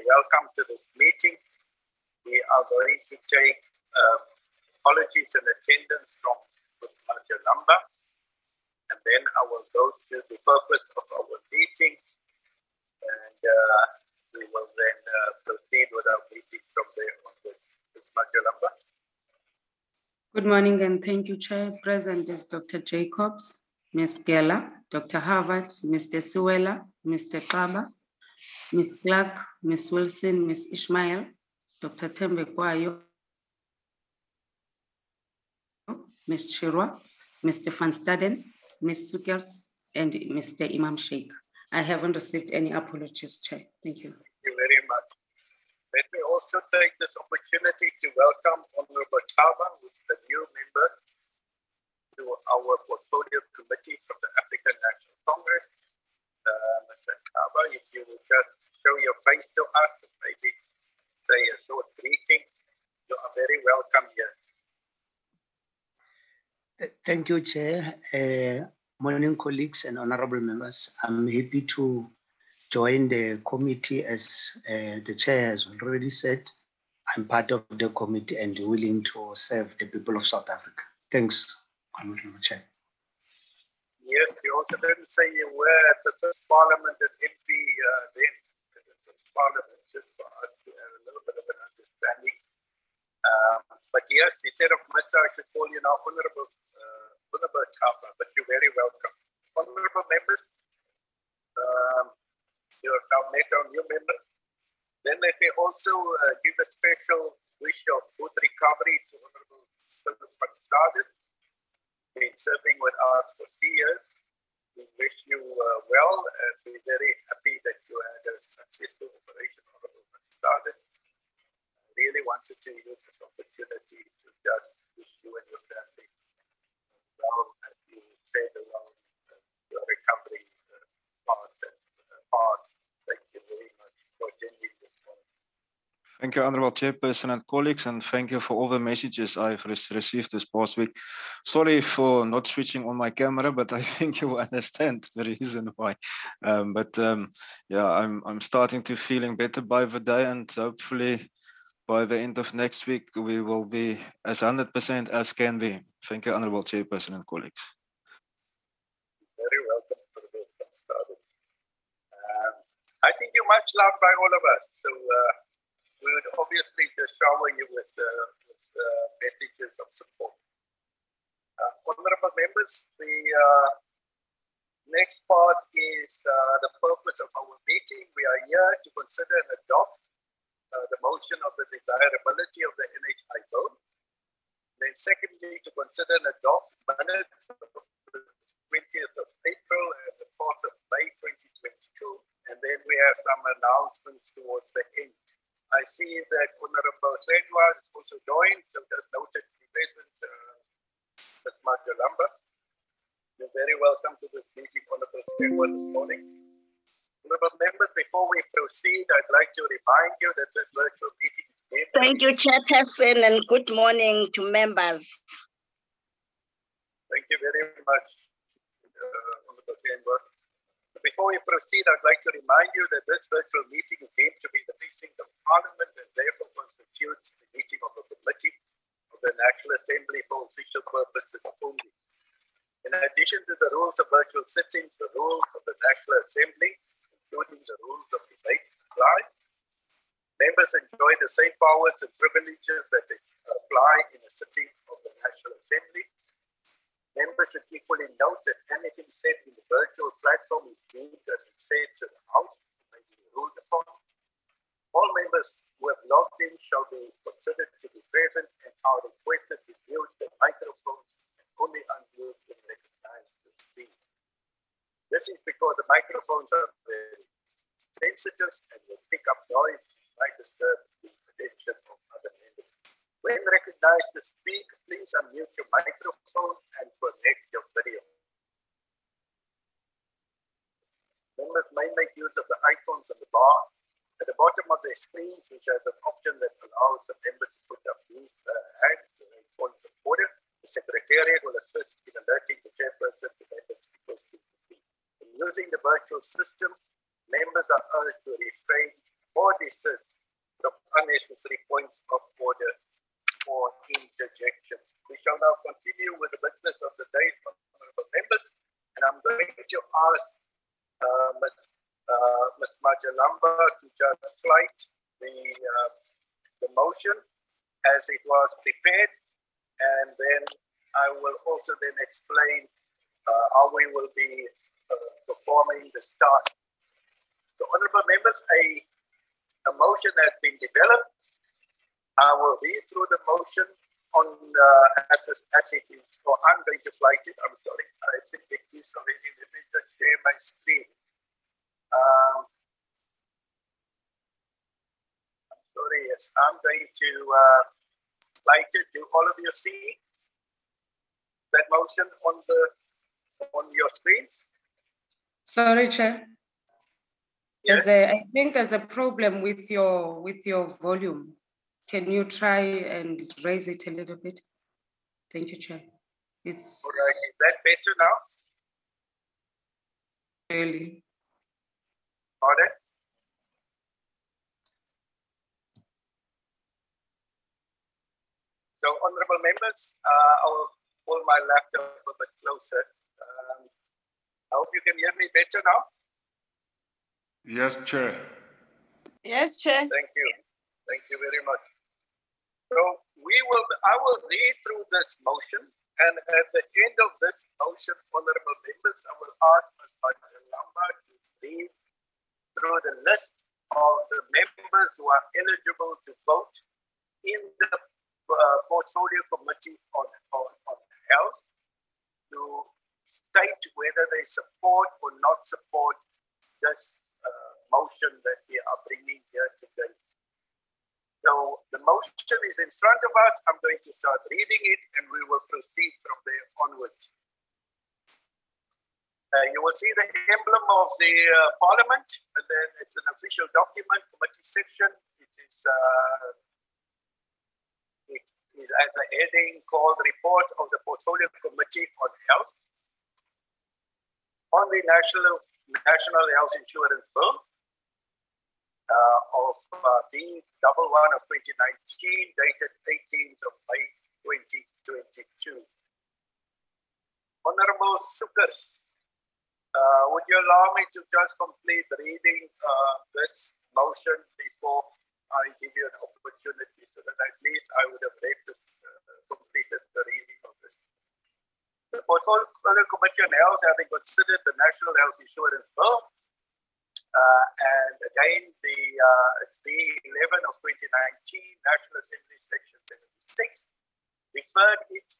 welcome to this meeting. We are going to take apologies and attendance from Mr. Lamba, and then I will go to the purpose of our meeting, and we will then proceed with our meeting from there onwards. Mr. Lamba. Good morning and thank you, Chair. Present is Dr. Jacobs, Ms. Gela, Dr. Harvard, Mr. Suela, Mr. Kaba, Ms. Clark, Ms. Wilson, Ms. Ishmael, Dr. Tembe Kwayo, Ms. Chirwa, Mr. Van Staden, Ms. Sukers, and Mr. Imam Sheikh. I haven't received any apologies, Chair. Thank you. Thank you very much. Let me also take this opportunity to welcome Honorable Taba, who is the new member to our portfolio committee from the African National Congress. Mr. Taba, if you will just show your face to us and maybe say a short greeting, you are very welcome here. Thank you, Chair. Morning, colleagues and honorable members. I'm happy to join the committee. As the Chair has already said, I'm part of the committee and willing to serve the people of South Africa. Thanks, Honorable Chair. Yes, you also didn't say you were at the first parliament at MP then. The first parliament, just for us to have a little bit of an understanding. But yes, instead of Mr., I should call you now Honorable Taba, but you're very welcome. Honorable members, you have now met our new member. Then let me also give a special wish of good recovery to Honorable Philip van Staden. Been serving with us for 3 years. We wish you well and we're very happy that you had a successful operation, Honorable van Staden. I really wanted to use this opportunity to just wish you and your family well, as you said, around your recovery path. Thank you very much for attending this morning. Thank you, Honorable Chairperson and colleagues, and thank you for all the messages I've received this past week. Sorry for not switching on my camera, but I think you will understand the reason why. Yeah, I'm starting to feeling better by the day, and hopefully by the end of next week, we will be as 100% as can be. Thank you, Honorable Chairperson and colleagues. Very welcome to the started. I think you're much loved by all of us. So we would obviously just shower you with messages of support. Honorable members, the next part is the purpose of our meeting. We are here to consider and adopt the motion of the desirability of the NHI vote. Then secondly, to consider and adopt minutes of the 20th of April and the 4th of May 2022. And then we have some announcements towards the end. I see that Honorable Sedwa is also joined, so just noted to be present, Ms. Marja Lamba. You're very welcome to this meeting, Honorable Sedwa, this morning. Honorable members, before we proceed, I'd like to remind you that this virtual meeting is being... Thank you, Chairperson, and good morning to members. Thank you very much, Honorable Sedwa. Before we proceed, I'd like to remind you that this virtual meeting is deemed to be the precinct of Parliament and therefore constitutes the meeting of a committee of the National Assembly for official purposes only. In addition to the rules of virtual sittings, the rules of the National Assembly, including the rules of debate, apply. Members enjoy the same powers and privileges that apply in a sitting of the National Assembly. Members should equally note that anything said in the virtual platform is deemed to have been said to the House and may be ruled upon. All members who have logged in shall be considered to be present and are requested to mute their microphones and only unmute when recognized to speak. This is because the microphones are very sensitive and will pick up noise and might disturb the attention of other members. When recognized to speak, please unmute your microphone and connect your video. Members may make use of the icons on the bar at the bottom of their screens, which has an option that allows the member to put up his hand to raise points of order. The Secretariat will assist in alerting the chairperson to members requesting to speak. In using the virtual system, members are urged to refrain or desist 3 points of order or interjections. We shall now continue with the business of the day, honorable members, and I'm going to ask Ms. Majalamba to just flight the motion as it was prepared, and then I will also then explain how we will be performing this task. So, honorable members, a motion has been developed. I will read through the motion on as it is, or I'm going to flight it. I'm sorry, I think it is already. Let me just share my screen. I'm sorry, yes, I'm going to flight it. Do all of you see that motion on your screens? Sorry, Chair. Yes. I think there's a problem with your volume. Can you try and raise it a little bit? Thank you, Chair. It's all right. Is that better now? really. Pardon? So, honorable members, I'll pull my laptop a bit closer. I hope you can hear me better now. Yes, Chair. Yes, Chair. Thank you. Thank you very much. So I will read through this motion, and at the end of this motion, honorable members, I will ask Ms. Majalamba to read through the list of the members who are eligible to vote in the Portfolio Committee on Health to state whether they support or not support this motion that we are bringing here today. So the motion is in front of us. I'm going to start reading it and we will proceed from there onwards. You will see the emblem of the Parliament, and then it's an official document, committee section. It is as a heading called Report of the Portfolio Committee on Health on the National Health Insurance Bill of B11 of 2019, dated 18th of May 2022. Honorable Sukkers, would you allow me to just complete reading this motion before I give you an opportunity, so that at least I would have read this, completed the reading of this. The Portfolio Committee on Health, having considered the National Health Insurance Bill, and again the B11 of 2019, National Assembly Section 76, referred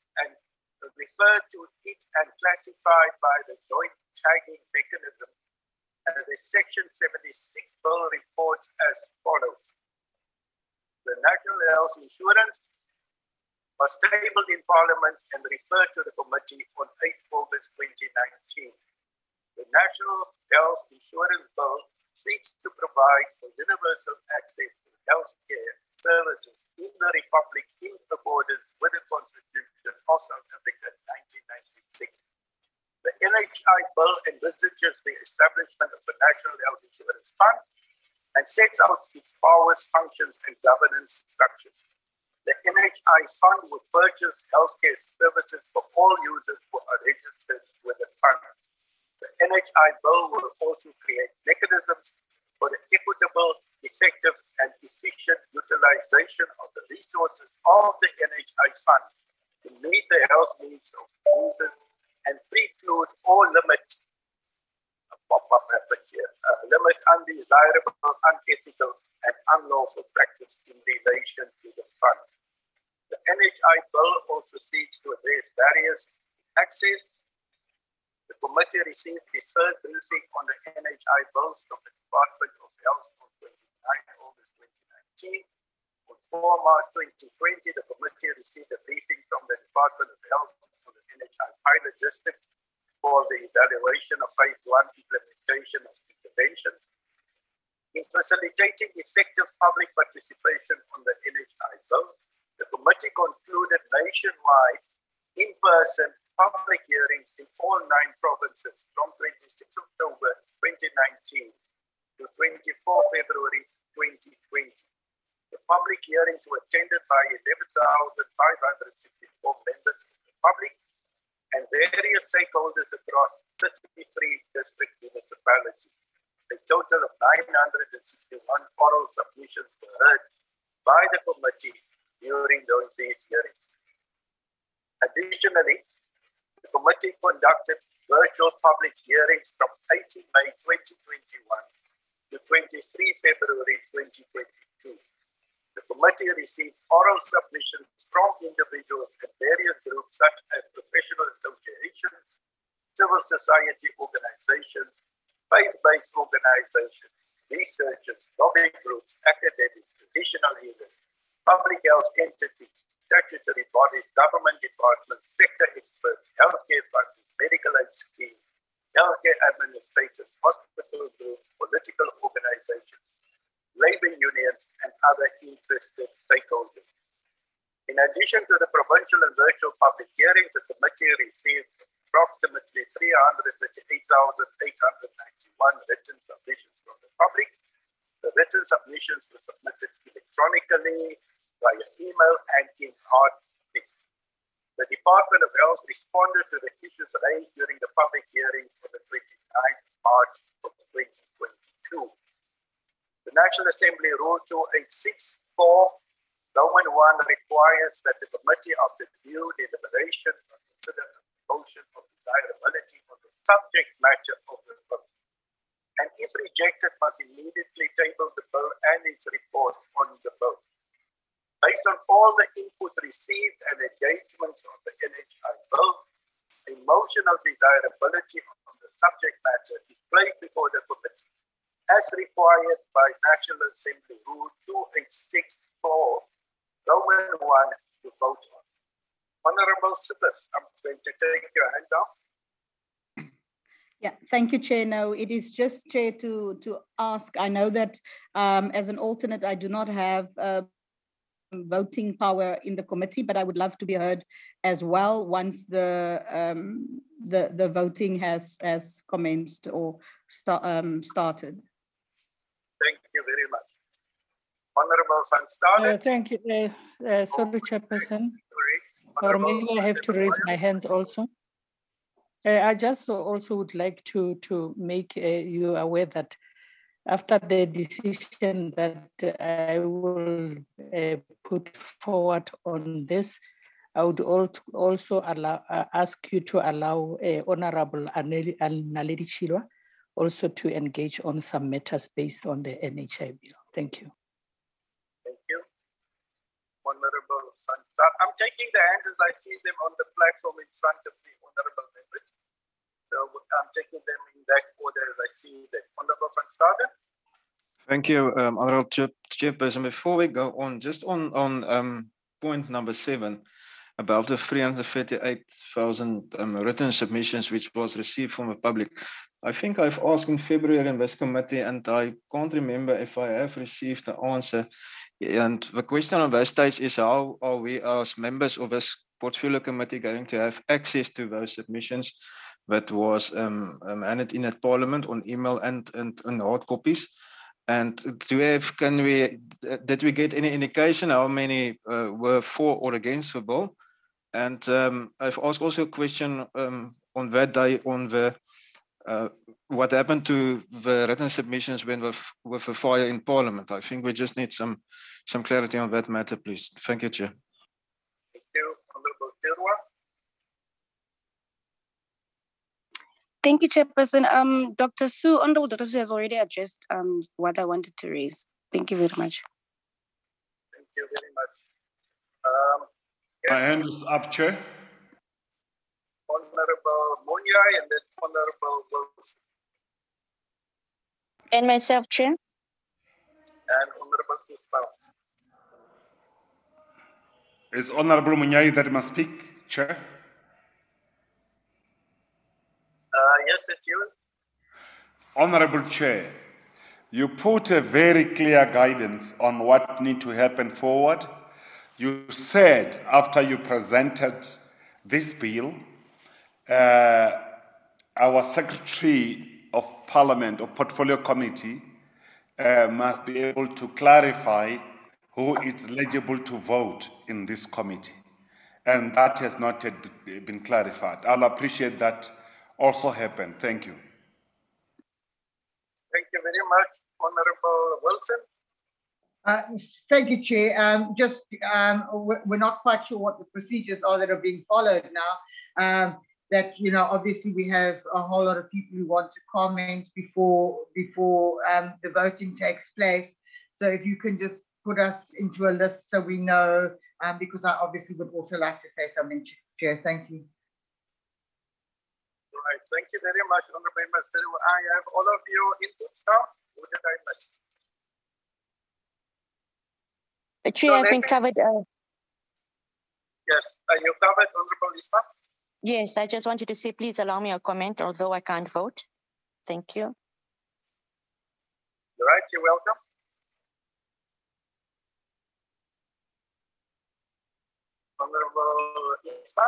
to it and classified by the joint tagging mechanism as a Section 76 bill reports as follows. The National Health Insurance was tabled in Parliament and referred to the committee on 8 August 2019. The National Health Insurance Bill seeks to provide for universal access to healthcare services in the Republic in accordance with the Constitution of South Africa 1996. The NHI Bill envisages the establishment of a National Health Insurance Fund and sets out its powers, functions, and governance structures. The NHI Fund will purchase healthcare services for all users who are registered with the fund. The NHI Bill will also create mechanisms for the equitable, effective, and efficient utilization of the resources of the NHI Fund to meet the health needs of users and preclude or limit limit undesirable, unethical, and unlawful practice in relation to the fund. The NHI Bill also seeks to address barriers to access. The committee received its first briefing on the NHI Bills from the Department of Health on 29 August 2019. On 4 March 2020, the committee received a briefing from the Department of Health on the NHI pilot district for the evaluation of phase 1 implementation of intervention. In facilitating effective public participation on the NHI Bill, the committee concluded nationwide, in-person public hearings in all 9 provinces from 26 October 2019 to 24 February 2020. The public hearings were attended by 11,564 members of the public and various stakeholders across 33 district municipalities. A total of 961 oral submissions were heard by the committee during these hearings. Additionally, the committee conducted virtual public hearings from 18 May 2021 to 23 February 2022. The committee received oral submissions from individuals and various groups such as professional associations, civil society organizations, faith-based organizations, researchers, lobbying groups, academics, traditional leaders, public health entities, statutory bodies, government departments, sector experts, healthcare funders, medical aid schemes, healthcare administrators, hospital groups, political organizations, labor unions, and other interested stakeholders. In addition to the provincial and virtual public hearings, the committee received approximately 338,891 written submissions from the public. The written submissions were submitted electronically, via email, and in hard copy. The Department of Health responded to the issues raised during the public hearings on the 29th March of 2022. The National Assembly Rule 2864, Roman 1 requires that the committee, after due deliberation, must consider a motion of desirability on the subject matter of the bill, and if rejected, must immediately table the bill and its report on the bill. Based on all the input received and engagements on the NHI bill, a motion of desirability on the subject matter is placed before the committee, as required by National Assembly Rule 2864, Roman 1, to vote on. Honorable Sippers, I'm going to take your hand down. Yeah, thank you, Chair. No, it is just, Chair, to ask. I know that as an alternate, I do not have voting power in the committee, but I would love to be heard as well once the voting has commenced or started. Thank you very much. Honorable Van Staden. Thank you. Sorry, Chairperson. Or maybe I have to raise my hands also. I just also would like to make you aware that after the decision that I will put forward on this, I would also ask you to allow Honorable Naledi Chilwa also to engage on some matters based on the NHI bill. Thank you. Thank you. Honorable Van Staden. I'm taking the hands as I see them on the platform in front of me, honorable members. So I'm taking them in that order as I see them. Honorable Van Staden. Thank you, Honorable Chairperson. Before we go on, just on point number 7, about the 338,000 written submissions which was received from the public. I think I've asked in February in this committee, and I can't remember if I have received the answer. And the question on this stage is, how are we as members of this portfolio committee going to have access to those submissions that was handed in at Parliament on email and hard copies? And did we get any indication how many were for or against the bill? And I've asked also a question on that day on the what happened to the written submissions when with a fire in Parliament. I think we just need some clarity on that matter, please. Thank you, Chair. Thank you, Honorable Chirwa. Thank you, Chairperson. Dr. Sue, Honorable Dr. Sue has already addressed what I wanted to raise. Thank you very much. Thank you very much. My hand is up, Chair. Honorable Munyai and then Honorable Wilson. And myself, Chair. And Honorable Ismail. Is Honorable Munyai that must speak, Chair? Yes, it's you. Honorable Chair, you put a very clear guidance on what needs to happen forward. You said after you presented this bill, our Secretary of Parliament or Portfolio Committee must be able to clarify who is eligible to vote in this committee. And that has not yet been clarified. I'll appreciate that also happen. Thank you. Thank you very much, Honorable Wilson. Thank you, Chair. We're not quite sure what the procedures are that are being followed now. That, you know, obviously we have a whole lot of people who want to comment before the voting takes place. So if you can just put us into a list so we know, because I obviously would also like to say something, Chair. Thank you. Right. Thank you very much, Honorable Members. I have all of your inputs now. What did I miss? Chair, I've been covered. Yes, you covered, Honorable Isma? Yes, I just wanted to say, please allow me a comment, although I can't vote. Thank you. All right, you're welcome. Honorable Isma?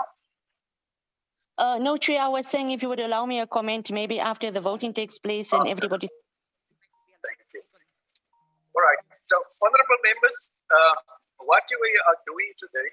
No, Chair, I was saying if you would allow me a comment, maybe after the voting takes place and everybody. Thank you. All right, so honorable members, what we are doing today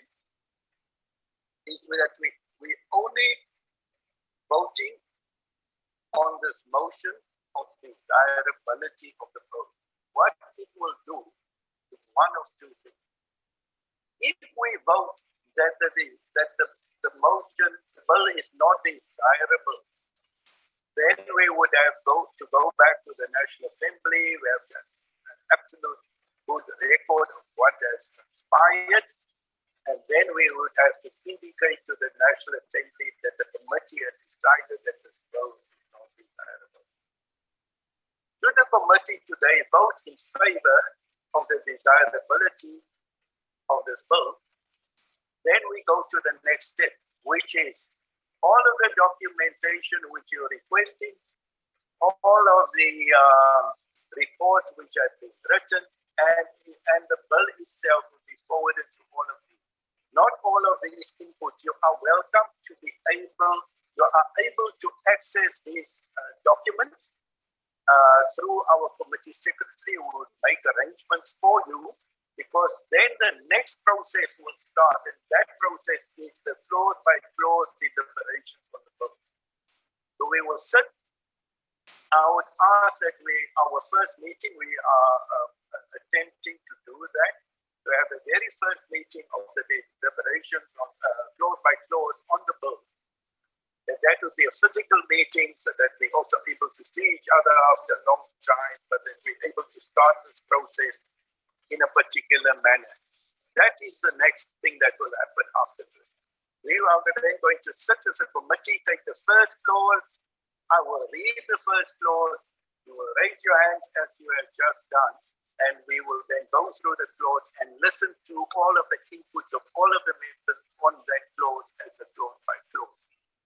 is that we only voting on this motion of desirability of the vote. What it will do is one of two things. If we vote that the motion, the bill is not desirable, then we would have to go back to the National Assembly. We have to have an absolute good record of what has transpired. And then we would have to indicate to the National Assembly that the committee has decided that this bill is not desirable. Should the committee today vote in favor of the desirability of this bill, then we go to the next step, which is all of the documentation which you're requesting, all of the reports which have been written, and the bill itself will be forwarded to all of you. Not all of these inputs, you are welcome to be able to access these documents through our committee secretary, who will make arrangements for you, because then the next process will start, and that process is the clause by clause deliberations on the bill. So we will sit. I would ask that our first meeting, we are attempting to do that. We have the very first meeting of the deliberations on clause by clause on the bill. And that would be a physical meeting so that we're also able to see each other after a long time, but that we're able to start this process in a particular manner. That is the next thing that will happen after this. We are then going to sit as a committee, take the first clause. I will read the first clause. You will raise your hands as you have just done. And we will then go through the clause and listen to all of the inputs of all of the members on that clause as a clause by clause.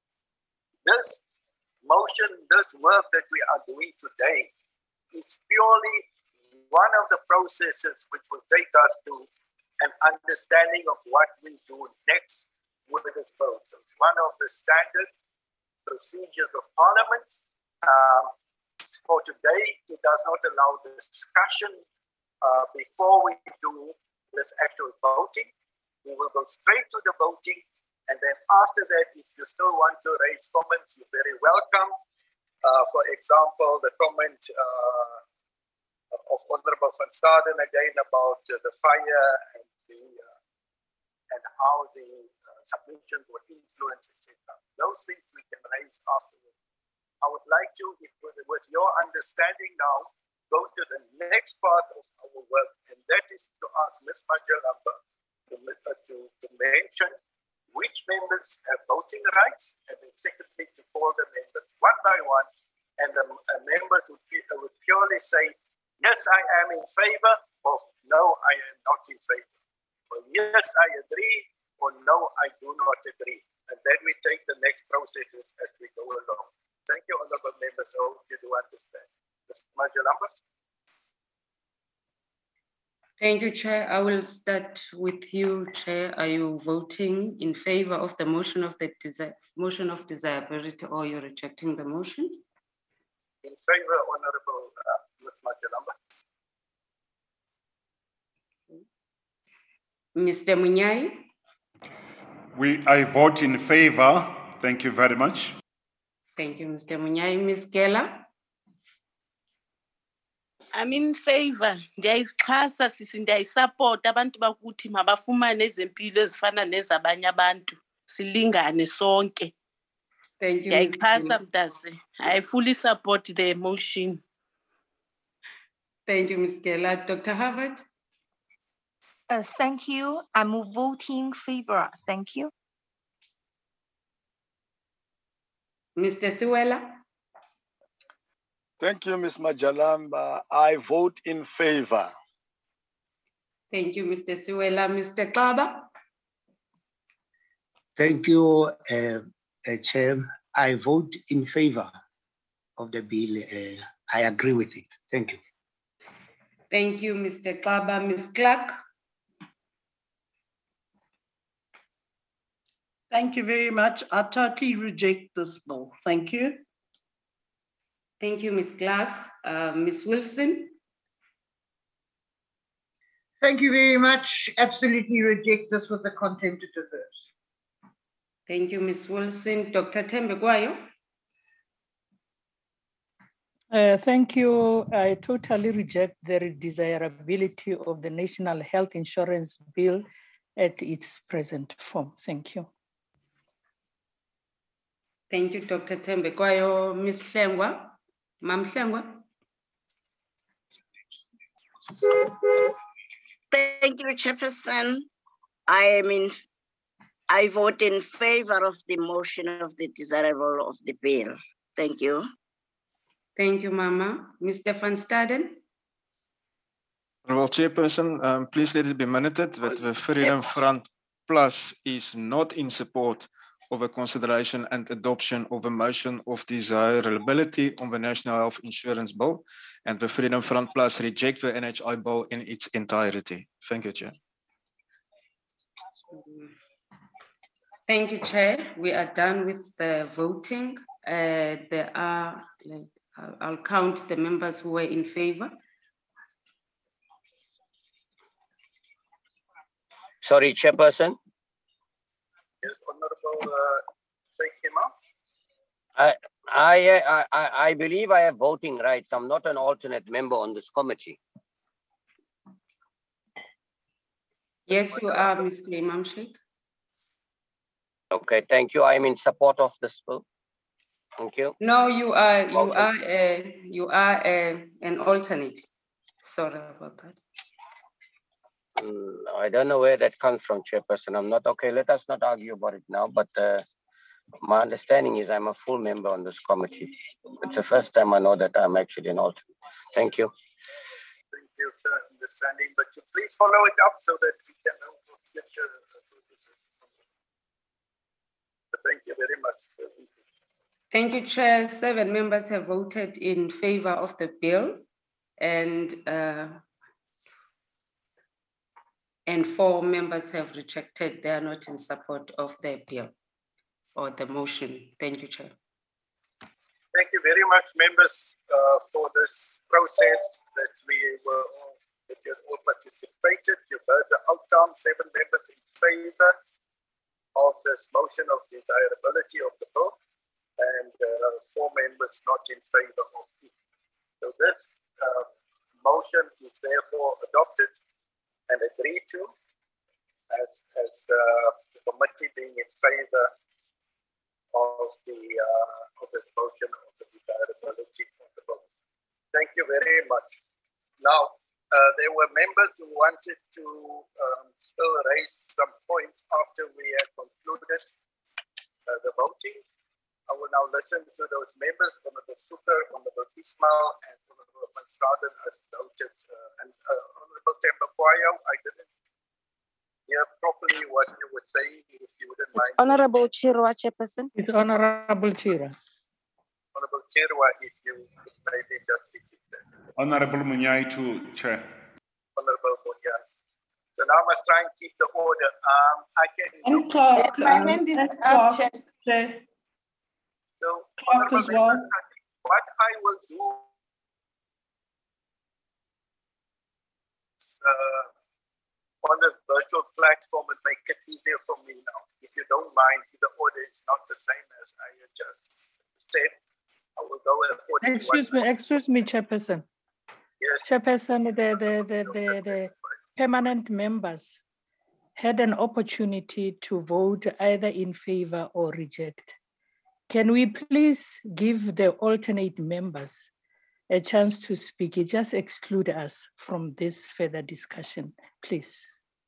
This motion, this work that we are doing today is purely one of the processes which will take us to an understanding of what we do next with this bill. So it's one of the standard procedures of Parliament. For today, it does not allow discussion before we do this actual voting. We will go straight to the voting, and then after that, if you still want to raise comments, you're very welcome. For example, the comment of Honorable Van Staden again about the fire and how the submissions were influenced, etc. Those things we can raise afterwards. I would like to, with your understanding now, go to the next part of our work, and that is to ask Ms. Majalamba to mention which members have voting rights, and then secondly to call the members one by one, and the members would purely say, yes, I am in favor, or no, I am not in favor, or yes, I agree, or no, I do not agree. And then we take the next processes as we go along. Thank you, honorable members. I hope you do understand. Ms. Majalamba. Thank you, Chair. I will start with you, Chair. Are you voting in favor of the motion of desirability, or you're rejecting the motion? In favor, Honorable Ms. Majalamba. Mr. Munyai, I vote in favor. Thank you very much. thank you, Mr. Munyai. Ms. Geller, I'm in favor. Ndiyayixhasa sisi, ndiyayisapota abantu bakuthi mabafumane ezempilo ezifana nezabanye abantu. Silingane sonke. thank you, Ms. Ndiyayixhasa Geller. mntase. I fully support the motion. Thank you, Ms. Geller. Dr. Harvard, Thank you. I'm voting favor. Thank you. Mr. Siwela, Thank you, Ms. Majalamba. I vote in favor. thank you, Mr. Siwela. Mr. Kaba, Thank you, Chair. I vote in favor of the bill. I agree with it. Thank you. thank you, Mr. Kaba. Ms. Clark, Thank you very much. I totally reject this bill. Thank you. thank you, Ms. Clark. Ms. Wilson, Thank you very much. Absolutely reject this with the contempt it deserves. thank you, Ms. Wilson. Dr. Tembe Gwayo, Thank you. I totally reject the desirability of the National Health Insurance Bill at its present form. Thank you. thank you, Dr. Tembe Gwayo. Ms. Hlengwa, Mam Hlengwa, Thank you, Chairperson. I vote in favor of the motion of the desirable of the bill. Thank you. thank you, Mama. Mr. Van Staden, Honorable Chairperson, please let it be minuted that the Freedom Front Plus is not in support of a consideration and adoption of a motion of desirability on the National Health Insurance Bill, and the Freedom Front Plus reject the NHI bill in its entirety. Thank you, Chair. thank you, Chair. We are done with the voting. There are, I'll count the members who were in favor. Sorry, Chairperson. Yes, Honorable Sheikh I believe I have voting rights. I'm not an alternate member on this committee. Yes, you are, Mr. Imam Sheikh. Okay, thank you. I'm in support of this bill. Thank you. No, you are an alternate. Sorry about that. I don't know where that comes from, Chairperson. I'm not okay. Let us not argue about it now. But my understanding is I'm a full member on this committee. It's the first time I know that I'm actually an alternate. Thank you. Thank you for understanding, but you please follow it up so that we can know for future purposes. But thank you very much. Thank you, Chair. 7 members have voted in favor of the bill, and 4 members have rejected. They are not in support of the bill or the motion. Thank you, Chair. Thank you very much, members, for this process that you all participated. You've heard the outcome. 7 members in favor of this motion of desirability of the bill, and 4 members not in favor of it. So this motion is therefore adopted and agreed to as the committee being in favor of this motion of the desirability of the bill. Thank you very much. Now, there were members who wanted to still raise some points after we had concluded the voting. I will now listen to those members, Honorable Suker, Honorable Ismail, and Honorable Van Staden, as noted. And Honorable Tembe Gwayo, I didn't hear properly what you were saying, if you wouldn't mind. Honorable Chirwa, Chairperson. It's Honorable Chira. Honorable Chirwa, if you could maybe just repeat that. Honorable Munyai to Chair. Honorable Munyai. So now I must try and keep the order. And Clark. My hand is up, Chair. So, Clark as well. What I will do on this virtual platform and make it easier for me now. If you don't mind, the order is not the same as I just said. I will go according to Excuse me, Chairperson. Yes. Chairperson, the permanent members had an opportunity to vote either in favor or reject. Can we please give the alternate members a chance to speak? Just exclude us from this further discussion, please.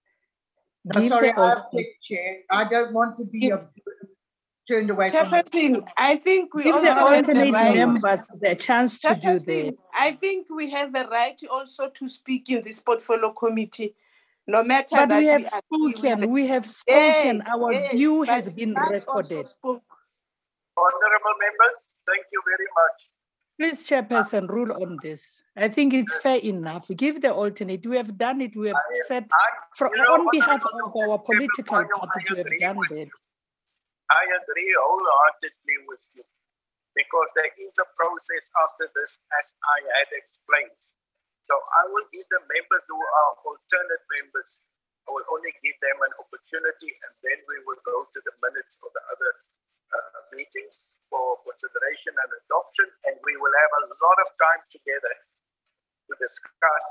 Sorry, I have to, Chair. I don't want to be turned away from Chairperson, I think we give also the have the alternate right. members the chance to do that. I think we have a right also to speak in this portfolio committee, no matter but that we have agree spoken. with We have spoken. Yes, Our yes, view but has been us also recorded. spoke. Honorable members, thank you very much. Please, Chairperson, rule on this. I think it's fair enough. Give the alternate. We have done it. We have said on behalf of our political parties, we have done that. I agree wholeheartedly with you because there is a process after this, as I had explained. So I will give the members who are alternate members, I will only give them an opportunity, and then we will go to the minutes of the other meetings for consideration and adoption, and we will have a lot of time together to discuss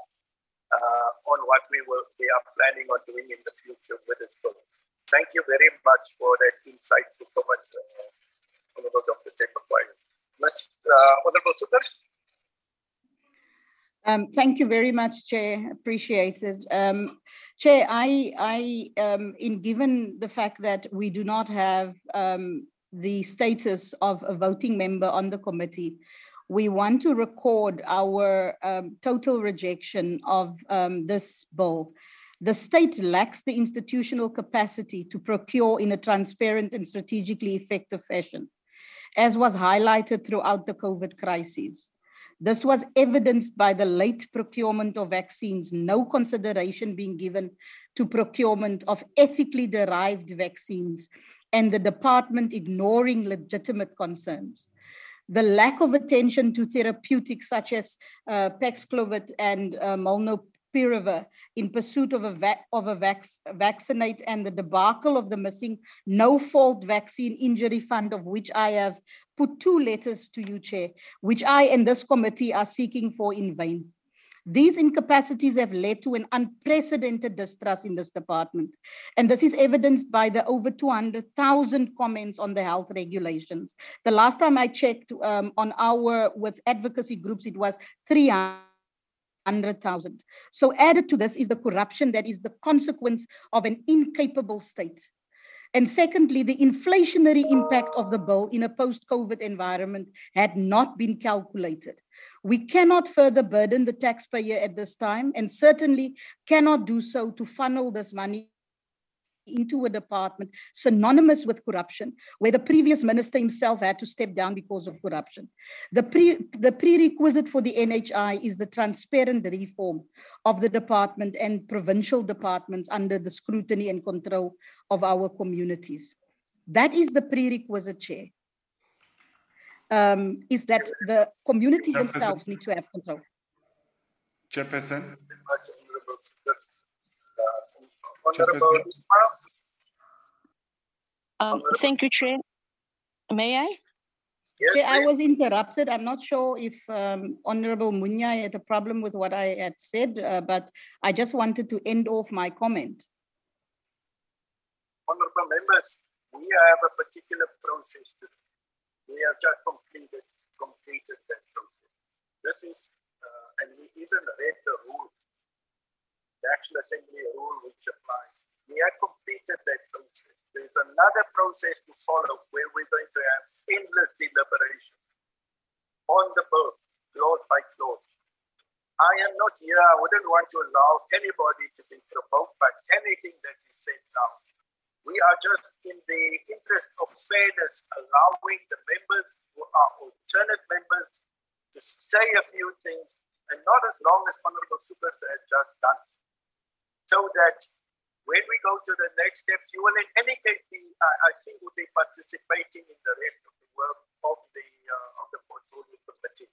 on what we are planning on doing in the future with this bill. Thank you very much for that insightful comment, Honorable Dr. Tsepakwai. Honorable Soekers. Thank you very much, Chair. Appreciate it. Chair, I given the fact that we do not have the status of a voting member on the committee, we want to record our total rejection of this bill. The state lacks the institutional capacity to procure in a transparent and strategically effective fashion, as was highlighted throughout the COVID crisis. This was evidenced by the late procurement of vaccines, no consideration being given to procurement of ethically derived vaccines, and the department ignoring legitimate concerns. The lack of attention to therapeutics such as Paxlovid and Molnupiravir in pursuit of a vaccinate, and the debacle of the missing no-fault vaccine injury fund, of which I have put 2 letters to you, Chair, which I and this committee are seeking for in vain. These incapacities have led to an unprecedented distrust in this department. And this is evidenced by the over 200,000 comments on the health regulations. The last time I checked with advocacy groups, it was 300,000. So added to this is the corruption that is the consequence of an incapable state. And secondly, the inflationary impact of the bill in a post-COVID environment had not been calculated. We cannot further burden the taxpayer at this time, and certainly cannot do so to funnel this money into a department synonymous with corruption, where the previous minister himself had to step down because of corruption. The prerequisite for the NHI is the transparent reform of the department and provincial departments under the scrutiny and control of our communities. That is the prerequisite, Chair. Is that the communities themselves need to have control. Chairperson. Thank you, Chair. May I? Yes, Chair, I was interrupted. I'm not sure if Honorable Munya had a problem with what I had said, but I just wanted to end off my comment. Honorable members, we have a particular process to do. We have just completed that process. This is, and we even read the rule, the National Assembly rule which applies. We have completed that process. There's another process to follow where we're going to have endless deliberations on the bill, clause by clause. I am not here. I wouldn't want to allow anybody to be provoked by anything that is said now. We are just in the interest of fairness, allowing the members who are alternate members to say a few things, and not as long as Honorable Soekers has just done. So that when we go to the next steps, you will in any case be, I think, will be participating in the rest of the work of the portfolio committee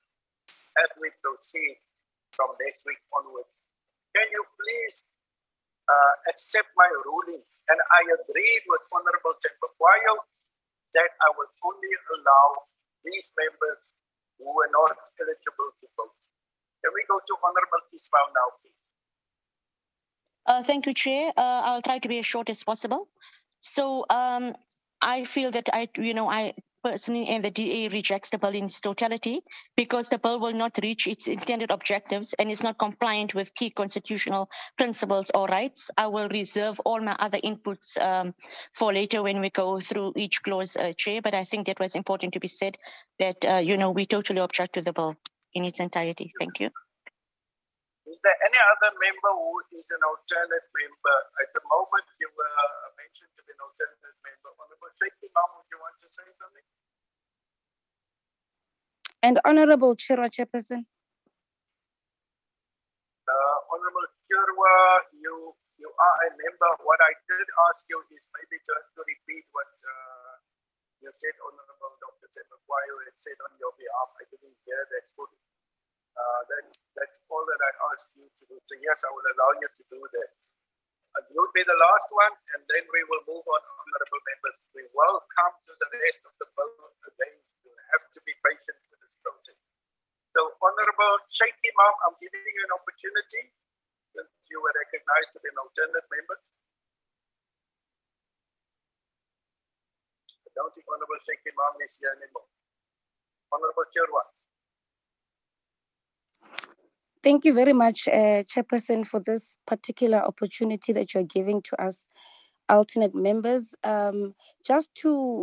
as we proceed from next week onwards. Can you please accept my ruling, and I agreed with Honorable Chepakwayo that I will only allow these members who were not eligible to vote. Can we go to Honorable Ismail now, please? Thank you, Chair. I'll try to be as short as possible. So I feel that I personally and the DA rejects the bill in its totality because the bill will not reach its intended objectives and is not compliant with key constitutional principles or rights. I will reserve all my other inputs for later when we go through each clause, Chair, but I think that was important to be said that, we totally object to the bill in its entirety. Thank you. Is there any other member who is an alternate member? At the moment, you were mentioned to be an alternate member. Honorable Shaky Imam, would you want to say something? And Honorable Chairperson. Honorable Chirwa, you are a member. What I did ask you is maybe to repeat what you said, Honorable Dr. Chepakwayo had said on your behalf. I didn't hear that fully. That's all that I asked you to do. So yes, I will allow you to do that. You'll be the last one, and then we will move on, honorable members. We will come to the rest of the bill again. You have to be patient with this process. So, Honorable Sheikh Imam, I'm giving you an opportunity since you were recognized to be an alternate member. I don't think Honorable Sheikh Imam is here anymore. Honorable Chirwa. Thank you very much, Chairperson, for this particular opportunity that you're giving to us, alternate members. Just to,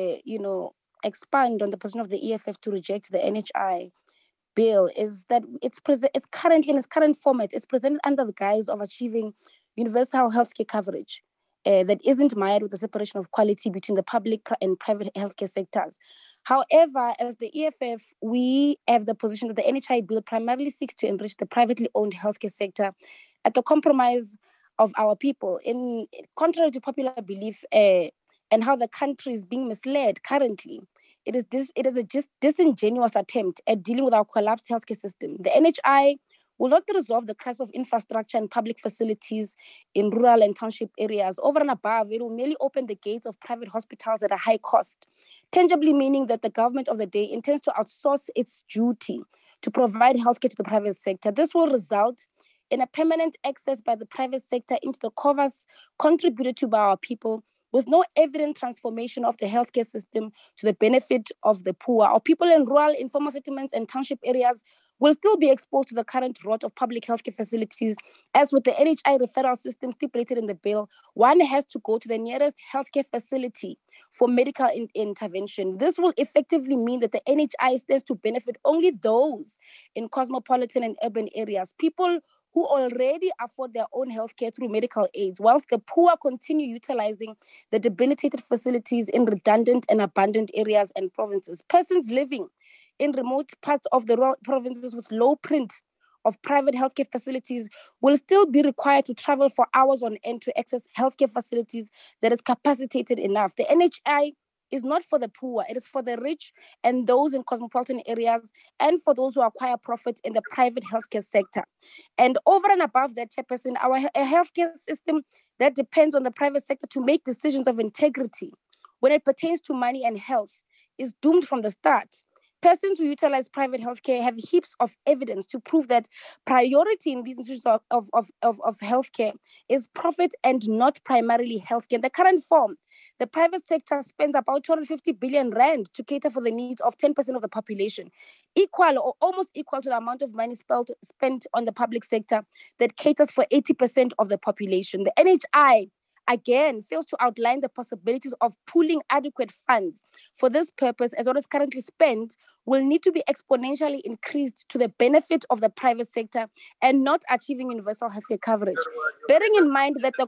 expand on the position of the EFF to reject the NHI bill is that it's currently in its current format. It's presented under the guise of achieving universal healthcare coverage that isn't mired with the separation of quality between the public and private healthcare sectors. However, as the EFF, we have the position that the NHI bill primarily seeks to enrich the privately owned healthcare sector at the compromise of our people. In contrary to popular belief and how the country is being misled currently, it is a just disingenuous attempt at dealing with our collapsed healthcare system. The NHI will not resolve the crisis of infrastructure and public facilities in rural and township areas. Over and above, it will merely open the gates of private hospitals at a high cost, tangibly meaning that the government of the day intends to outsource its duty to provide healthcare to the private sector. This will result in a permanent access by the private sector into the covers contributed to by our people, with no evident transformation of the healthcare system to the benefit of the poor. Our people in rural, informal settlements and township areas will still be exposed to the current rot of public healthcare facilities. As with the NHI referral system stipulated in the bill, one has to go to the nearest healthcare facility for medical intervention. This will effectively mean that the NHI stands to benefit only those in cosmopolitan and urban areas, people who already afford their own healthcare through medical aids, whilst the poor continue utilizing the debilitated facilities in redundant and abandoned areas and provinces. Persons living in remote parts of the rural provinces with low print of private healthcare facilities will still be required to travel for hours on end to access healthcare facilities that is capacitated enough. The NHI is not for the poor. It is for the rich and those in cosmopolitan areas and for those who acquire profit in the private healthcare sector. And over and above that, Chairperson, our healthcare system that depends on the private sector to make decisions of integrity when it pertains to money and health is doomed from the start. Persons who utilize private healthcare have heaps of evidence to prove that priority in these institutions of healthcare is profit and not primarily healthcare. In the current form, the private sector spends about 250 billion rand to cater for the needs of 10% of the population, equal or almost equal to the amount of money spent on the public sector that caters for 80% of the population. The NHI again fails to outline the possibilities of pooling adequate funds for this purpose, as what is currently spent will need to be exponentially increased to the benefit of the private sector and not achieving universal healthcare coverage. Bearing in mind that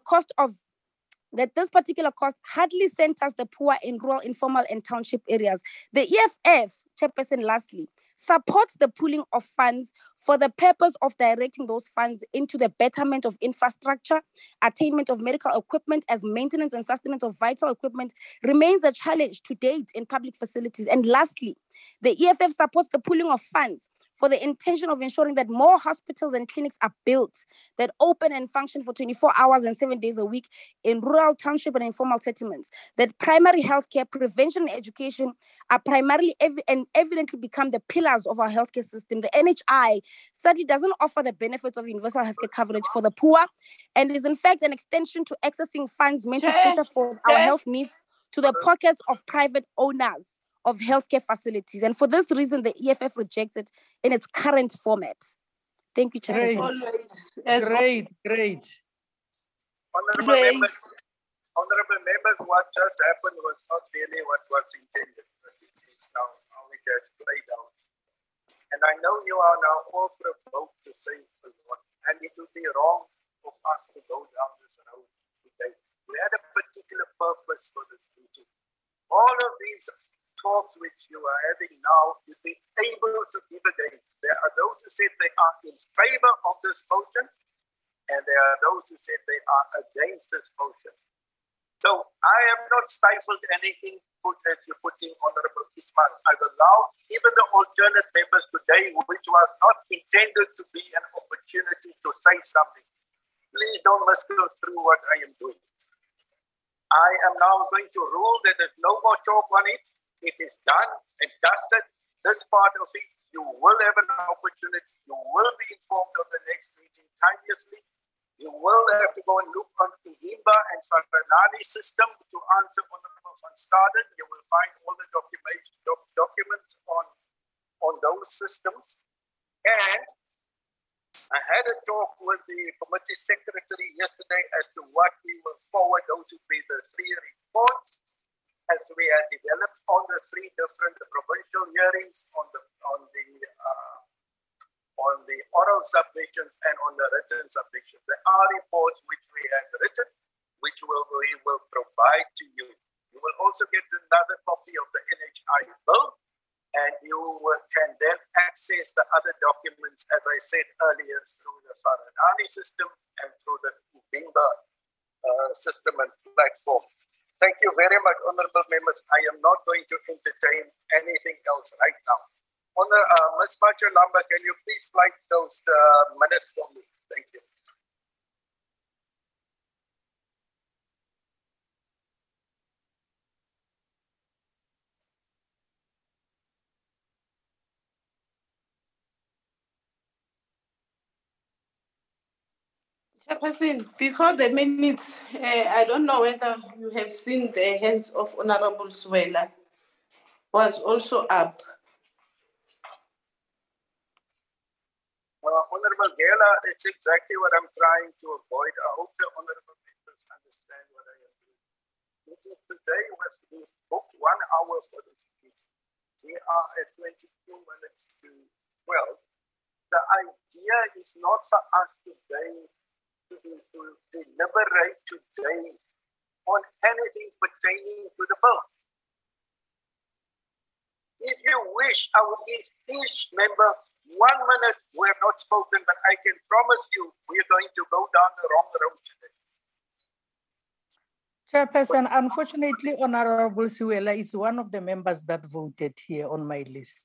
this particular cost hardly centers the poor in rural, informal and township areas. The EFF, Chairperson, lastly, supports the pooling of funds for the purpose of directing those funds into the betterment of infrastructure, attainment of medical equipment as maintenance and sustenance of vital equipment remains a challenge to date in public facilities. And lastly, the EFF supports the pooling of funds for the intention of ensuring that more hospitals and clinics are built that open and function for 24 hours and 7 days a week in rural, township, and informal settlements, that primary healthcare, prevention, and education are primarily and evidently become the pillars of our healthcare system. The NHI sadly doesn't offer the benefits of universal healthcare coverage for the poor and is in fact an extension to accessing funds meant to cater for our health needs to the pockets of private owners of healthcare facilities. And for this reason, the EFF rejects it in its current format. Thank you, Chair. Great. Honorable members, what just happened was not really what was intended, but it is now how it has played out. And I know you are now all provoked to say a lot, and it would be wrong of us to go down this road today. We had a particular purpose for this meeting. All of these talks which you are having now, you've been able to give a date. There are those who said they are in favor of this motion, and there are those who said they are against this motion. So I have not stifled any input as you're putting, Honorable Ismail. I've allowed even the alternate members today, which was not intended to be an opportunity to say something. Please don't misconstrue what I am doing. I am now going to rule that there's no more talk on it. It is done and dusted. This part of it, you will have an opportunity. You will be informed of the next meeting timeously. You will have to go and look on the Himba and Faranani system to answer Honorable van Staden. You will find all the documents on those systems. And I had a talk with the committee secretary yesterday as to what we will forward. Those would be the 3 reports as we had developed on the 3 different provincial hearings on the oral submissions and on the written submissions. There are reports which we have written, which we will provide to you. You will also get another copy of the NHI bill, and you can then access the other documents, as I said earlier, through the Faranani system and through the Ubimba system and platform. Thank you very much, honorable members. I am not going to entertain anything else right now. Ms. Machalamba, can you please flag those minutes for me? Thank you. Chairperson, before the minutes, I don't know whether you have seen the hands of Honorable Suela was also up. Honorable Gela, it's exactly what I'm trying to avoid. I hope the honorable members understand what I am doing. Meeting today was booked 1 hour for this meeting. We are at 22 minutes to 12. The idea is not for us today to deliberate today on anything pertaining to the bill. If you wish, I will give each member 1 minute. We have not spoken, but I can promise you we're going to go down the wrong road today. Chairperson, unfortunately, Honorable Suela is one of the members that voted here on my list.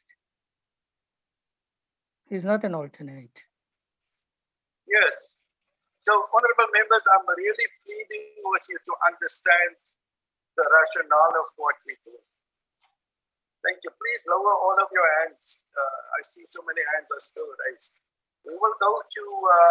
He's not an alternate. Yes. So, honorable members, I'm really pleading with you to understand the rationale of what we do. Thank you. Please lower all of your hands. I see so many hands are still raised. We will go to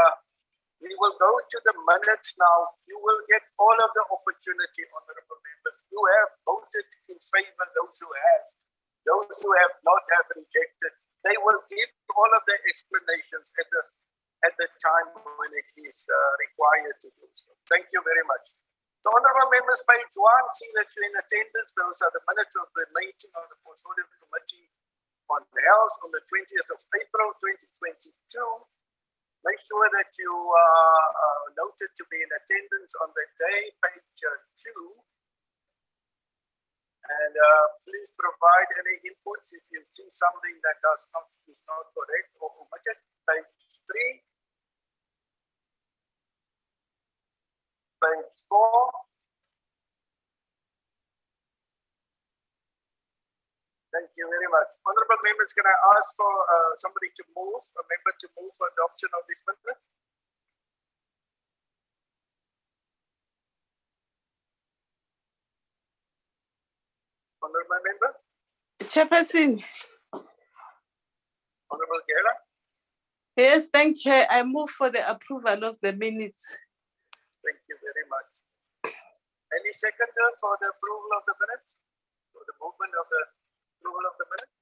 the minutes now. You will get all of the opportunity, honorable members. You have voted in favor, those who have not have rejected. They will give all of the explanations at the time when it is required to do so. Thank you very much. So, honorable members, page 1, see that you're in attendance. Those are the minutes of the meeting of the Portfolio Committee on Health on the 20th of April, 2022. Make sure that you are noted to be in attendance on the day, page 2. And And please provide any inputs if you see something that is not correct or omitted. Page 3. Page 4. Thank you very much. Honorable members, can I ask for somebody to move, a member to move for adoption of this minutes? Honorable member? Chairperson. Honorable Gela? Yes, thank you, Chair. I move for the approval of the minutes. Thank you very much. Any seconder for the approval of the minutes? For the movement of the approval of the minutes?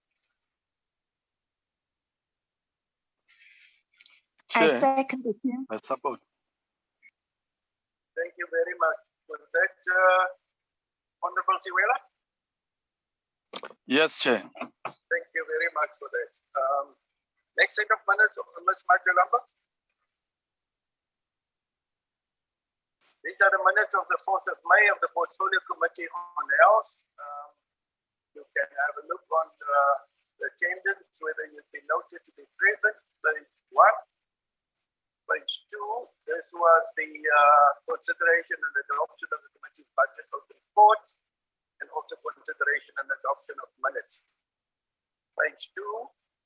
I second it. I support. Thank you very much. Was that Honorable Siwela? Yes, Chair. Thank you very much for that. Next set of minutes of Ms. Majalamba. These are the minutes of the 4th of May of the Portfolio Committee on Health. You can have a look on the attendance, whether you've been noted to be present. Page 1. Page 2, this was the consideration and adoption of the committee's budget of the report, and also consideration and adoption of minutes. Page 2.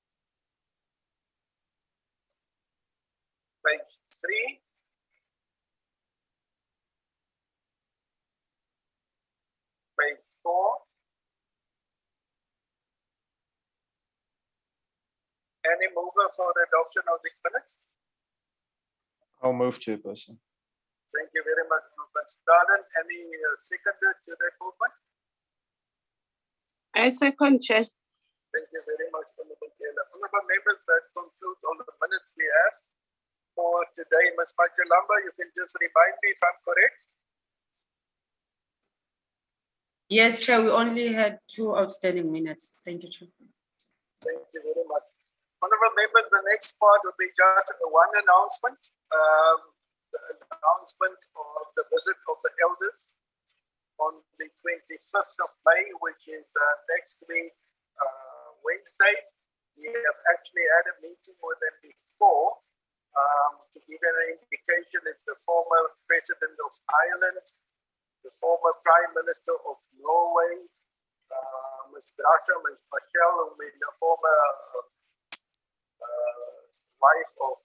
Page 3. Page 4. Any mover for the adoption of these minutes? I'll move, Chairperson. Thank you very much, Ms. Staden. Any seconder to that movement? I second, Chair. Thank you very much, Honorable Taylor. Honorable members, that concludes all the minutes we have for today. Ms. Majalamba, you can just remind me if I'm correct. Yes, Chair, we only had 2 outstanding minutes. Thank you, Chair. Thank you very much. Honorable members, the next part will be just one announcement. The announcement of the visit of the elders on the 25th of May, which is next week, Wednesday. We have actually had a meeting with them before. To give an indication, it's the former President of Ireland, the former Prime Minister of Norway, Ms. Grasha, Ms. Michelle, who is the former wife of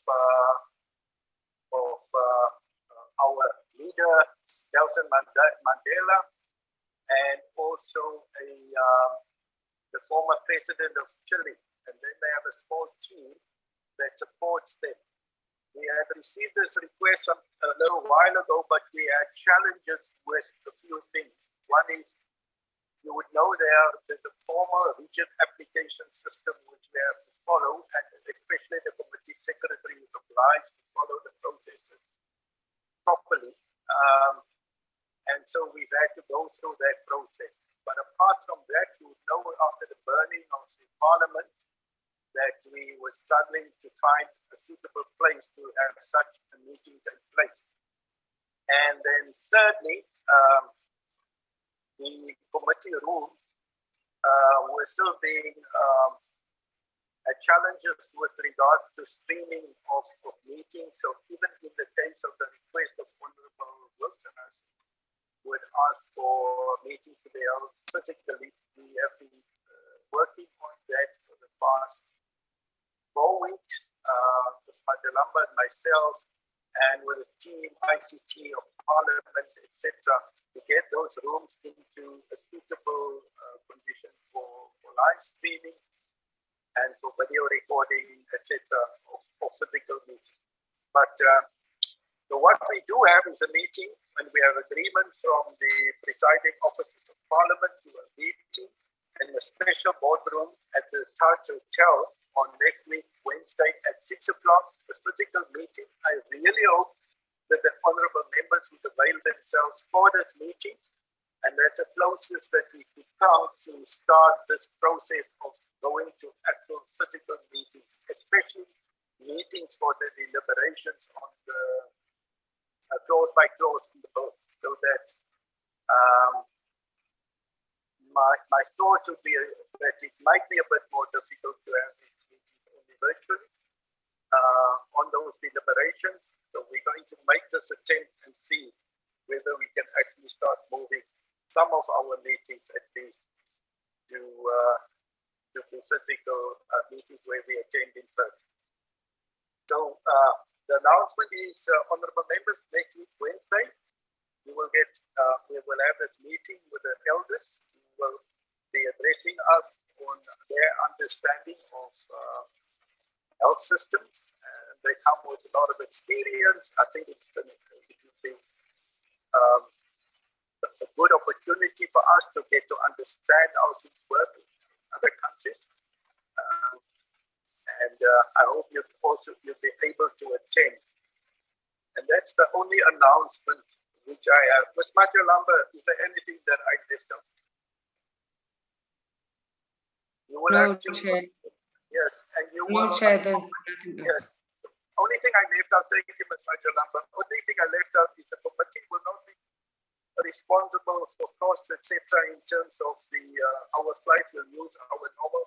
our leader, Nelson Mandela, and also the former president of Chile. And then they have a small team that supports them. We had received this request a little while ago, but we had challenges with a few things. One is, you would know there's a formal region application system which we have to follow, and especially the committee secretary is obliged to follow the processes properly. And so we've had to go through that process. But apart from that, you would know after the burning of the parliament that we were struggling to find a suitable place to have such a meeting take place. And then thirdly, the committee rooms were still being challenges with regards to streaming of meetings. So even in the case of the request of Honorable Wilson, would ask for meetings to be held physically. We have been working on that for the past 4 weeks, Ms. Majalamba and myself, and with the team, ICT of Parliament, etc., to get those rooms into a suitable condition for live streaming and for video recording, etc., of physical meetings. But so what we do have is a meeting, and we have agreement from the presiding officers of Parliament to a meeting in the special boardroom at the Taj Hotel on next week, Wednesday at 6 o'clock, a physical meeting. I really hope that the honorable members would avail themselves for this meeting, and that's the closest that we could come to start this process of going to actual physical meetings, especially meetings for the deliberations on the clause by clause in the vote, so that my thought would be that it might be a bit more difficult to have these meetings only virtually on those deliberations. So we're going to make this attempt and see whether we can actually start moving some of our meetings at least to physical meetings where we attend in person. So the announcement is, honorable members, next week, Wednesday, we will have this meeting with the elders who will be addressing us on their understanding of health systems. And they come with a lot of experience. I think it will be a good opportunity for us to get to understand how things work in other countries. I hope you'll be able to attend. And that's the only announcement which I have. Ms. Majalamba, is there anything that I left out? You will have to. Chair. Yes, and you No, will. Chair, there's nothing else. Yes. Only thing I left out, thank you, Ms. Majalamba. Only thing I left out is the committee will not be responsible for costs, etc. in terms of the our flights. Will use our normal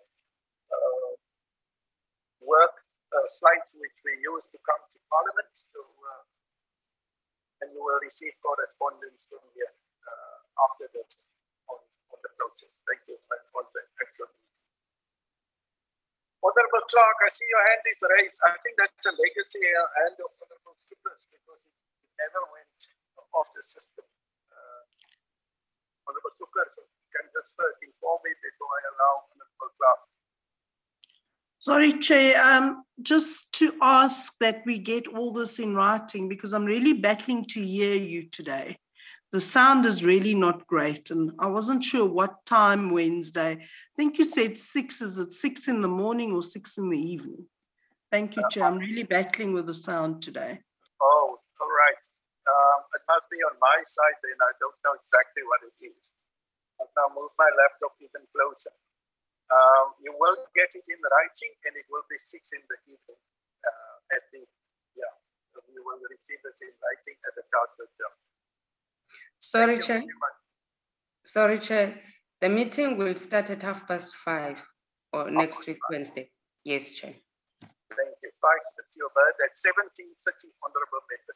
work flights which we use to come to Parliament. So, and you will receive correspondence from here after that on the process. Thank you on the actual meeting. Honorable Clerk, I see your hand is raised. I think that's a legacy hand of Honorable Supers because it never went off the system. Honorable Supers, can just first inform me before I allow Honorable Clerk. Sorry, Chair, just to ask that we get all this in writing because I'm really battling to hear you today. The sound is really not great and I wasn't sure what time Wednesday. I think you said 6, is it 6 in the morning or 6 in the evening? Thank you, Chair. I'm really battling with the sound today. Oh, all right. It must be on my side then. I don't know exactly what it is. I'll now move my laptop even closer. You will get it in writing and it will be 6 in the evening you will receive it in writing at the Council. Sorry, Chair. Sorry, Chair. The meeting will start at 5:30 or next week, Wednesday. Yes, Chair. Thank you. 5:30 over at 17:30, honorable members.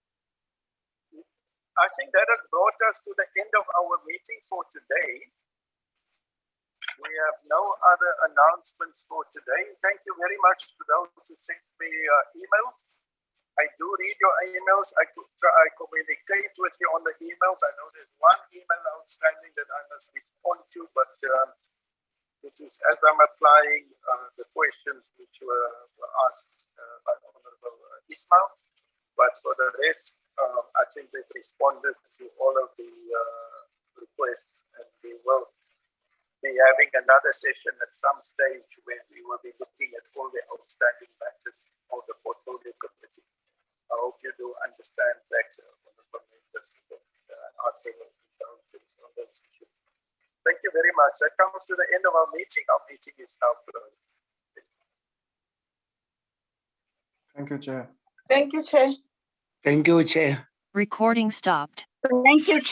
I think that has brought us to the end of our meeting for today. We have no other announcements for today. Thank you very much to those who sent me emails. I do read your emails. I communicate with you on the emails. I know there's one email outstanding that I must respond to, but it is as I'm applying the questions which were asked by Honorable Ismail. But for the rest, I think they've responded to all of the requests, and we will be having another session at some stage where we will be looking at all the outstanding matters of the portfolio committee. I hope you do understand that on those issues. Thank you very much. That comes to the end of our meeting. Our meeting is now closed. Thank you, Chair. Thank you, Chair. Thank you, Chair. Recording stopped. Thank you.